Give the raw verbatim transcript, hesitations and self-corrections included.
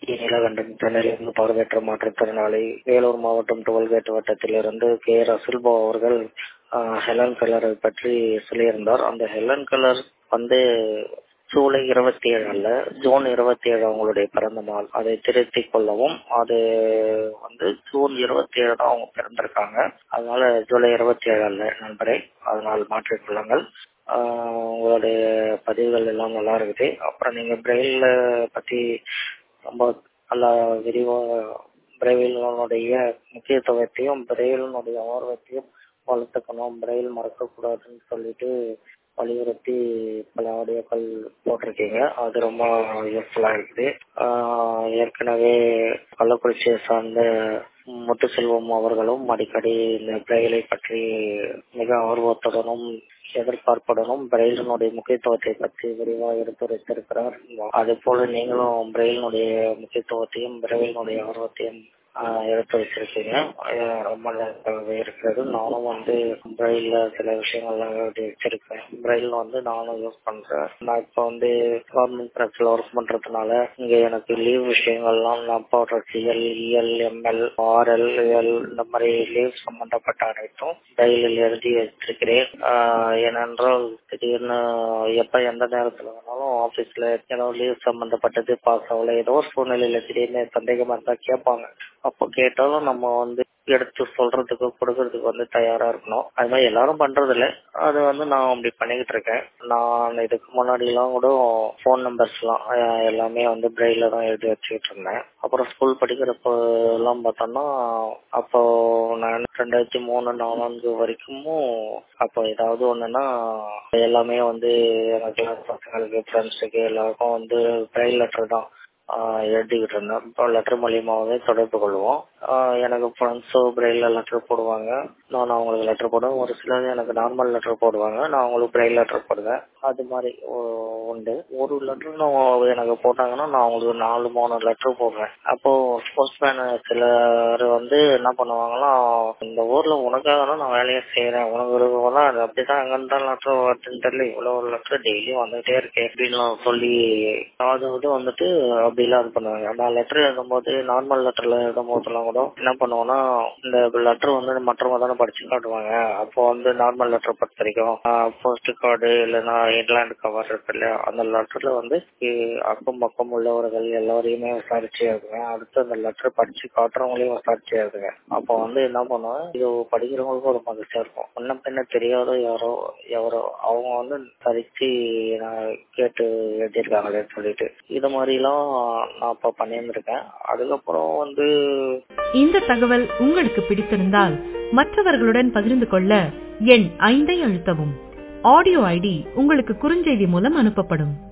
நீலகண்டன் சென்னையிலிருந்து பார்வையற்ற மாற்றுத்திறனாளி. வேலூர் மாவட்டம் டோல்கேட் வட்டத்திலிருந்து கே ரசுல்பா அவர்கள் ஹெலன் கலரை பற்றி சொல்லியிருந்தார். அந்த ஹெலன் கலர் வந்து ஜூலை இருபத்தி ஏழு அல்ல, ஜூன் இருபத்தி ஏழு அவங்களுடைய பிறந்த நாள். அதை திருத்திக் கொள்ளவும். அது வந்து ஜூன் இருபத்தி ஏழு தான் அவங்க பிறந்திருக்காங்க. அதனால ஜூலை இருபத்தி ஏழு அல்ல நண்பரே, அதனால் மாற்றிக்கொள்ளுங்கள். உங்களுடைய பதிவுகள் எல்லாம் நல்லா இருக்குது. அப்புறம் நீங்க பிரெயில பத்தி ரொம்ப நல்லா விரிவா பிரெயிலுடைய முக்கியத்துவத்தையும் பிரெயிலுடைய ஆர்வத்தையும் வளர்த்துக்கணும், பிரெயில் மறக்கக்கூடாதுன்னு சொல்லிட்டு வலியுறுத்தி பல ஆடியோக்கள் போட்டிருக்கீங்க. அது ரொம்ப யூஸ்ஃபுல்லா இருக்குது. ஏற்கனவே கள்ளக்குறிச்சியை சார்ந்த முத்துசெல்வம் அவர்களும் அடிக்கடி இந்த பிரெயிலை பற்றி மிக ஆர்வத்துடனும் எதிர்பார்ப்புடனும் பிரெயிலினுடைய முக்கியத்துவத்தை பற்றி விரிவாக எடுத்துரைத்திருக்கிறார். அது போல நீங்களும் பிரெயிலினுடைய முக்கியத்துவத்தையும் பிரெயிலினுடைய ஆர்வத்தையும் எடுத்து வச்சிருக்கீங்க. ரொம்ப நல்லாவே இருக்கிறது. நானும் வந்து பிரெயில சில விஷயங்கள்லாம் எழுதி வச்சிருக்கேன். பிரெயில் வந்து நானும் யூஸ் பண்றேன். நான் இப்போ வந்து கவர்மெண்ட் பிரஸ்ல ஒர்க் பண்றதுனால இங்க எனக்கு லீவ் விஷயங்கள்லாம் நான் போடுற CL, EL, ML, RL, L இந்த மாதிரி லீவ் சம்பந்தப்பட்ட அனைத்தும் பிரெயிலில் எழுதி வச்சிருக்கிறேன். ஏனென்றால் திடீர்னு எப்ப எந்த நேரத்துல வேணாலும் ஆபீஸ்ல ஏதாவது லீவ் சம்பந்தப்பட்டது பாஸ் ஆகல, ஏதோ ஒரு சூழ்நிலையில திடீர்னு சந்தேகமா இருந்தா கேட்பாங்க. அப்போ கேட்டாலும் நம்ம வந்து எடுத்து சொல்றதுக்கு கொடுக்கறதுக்கு வந்து தயாரா இருக்கணும். அது மாதிரி எல்லாரும் பண்றது இல்லை, அது வந்து நான் அப்படி பண்ணிக்கிட்டு இருக்கேன். நான் இதுக்கு முன்னாடி எல்லாம் கூட போன் நம்பர்ஸ் எல்லாம் எல்லாமே வந்து பிரெயில தான் எழுதி வச்சுக்கிட்டு இருந்தேன். அப்புறம் ஸ்கூல் படிக்கிறப்ப எல்லாம் பார்த்தோம்னா அப்போ நான் ரெண்டாயிரத்தி மூணு நாலாந்து வரைக்கும் அப்போ ஏதாவது ஒண்ணுன்னா எல்லாமே வந்து எனக்கு பசங்களுக்கு ஃப்ரெண்ட்ஸுக்கு எல்லாருக்கும் வந்து பிரெயில் லெட்டர் தான் எழுதிக்கிட்டு இருந்தேன். இப்போ லெட்டர் மூலியமாவே தொடர்பு கொள்வோம். எனக்கு ஃப்ரெண்ட்ஸோ பிரெயில லெட்டர் போடுவாங்க, நான் அவங்களுக்கு லெட்டர் போடுவேன். ஒரு சிலர் எனக்கு நார்மல் லெட்டர் போடுவாங்க, நான் அவங்களுக்கு பிரெயில் லெட்டர் போடுவேன். அது மாதிரி உண்டு. ஒரு லெட்டர் எனக்கு போட்டாங்கன்னா நான் அவங்களுக்கு நாலு மூணு லெட்டர் போடுவேன். அப்போ போஸ்ட்மேன் சிலர் வந்து என்ன பண்ணுவாங்கன்னா, இந்த ஊர்ல உனக்காக தான் நான் வேலையை செய்யறேன், உனக்கு அப்படிதான் எங்க இருந்தாலும் லெட்டர் வருதுன்னு தெரியல, இவ்வளவு லெட்டர் டெய்லியும் வந்துகிட்டே இருக்கேன் அப்படின்னு சொல்லி அதாவது வந்துட்டு அப்படிலாம் இது பண்ணுவாங்க. நான் லெட்டர் எழுதும் போது நார்மல் லெட்டர்ல எழுதும் போதெல்லாம் கூட என்ன பண்ணுவோம்னா, இந்த லெட்டர் வந்து மற்றவங்க தானே படிச்சு காட்டுவாங்க. அப்போ வந்து நார்மல் லெட்டர் பொறுத்த வரைக்கும் போஸ்ட் கார்டு இல்லைன்னா இன்லாண்ட் கவர் இருக்கு இல்லையா, அந்த லெட்டர்ல வந்து அக்கம் பக்கம் உள்ளவர்கள் எல்லாரையுமே விசாரிச்சு எழுதுவேன். அடுத்து அந்த லெட்டர் படிச்சு காட்டுறவங்களையும் விசாரிச்சு எழுதுவேன். அப்போ வந்து என்ன பண்ணுவேன், இது படிக்கிறவங்களுக்கும் ஒரு மகிழ்ச்சியா இருக்கும். முன்ன பின்ன தெரியாத யாரோ எவரோ அவங்க வந்து சரிச்சு நான் கேட்டு எழுதியிருக்காங்களேன்னு சொல்லிட்டு இது மாதிரிலாம் நான் இப்ப பண்ணியிருந்திருக்கேன். அதுக்கப்புறம் வந்து இந்த தகவல் உங்களுக்கு பிடித்திருந்தால் மற்றவர்களுடன் பகிர்ந்து கொள்ள எண் ஐந்தை அழுத்தவும். ஆடியோ ஐடி உங்களுக்கு குறுஞ்செய்தி மூலம் அனுப்பப்படும்.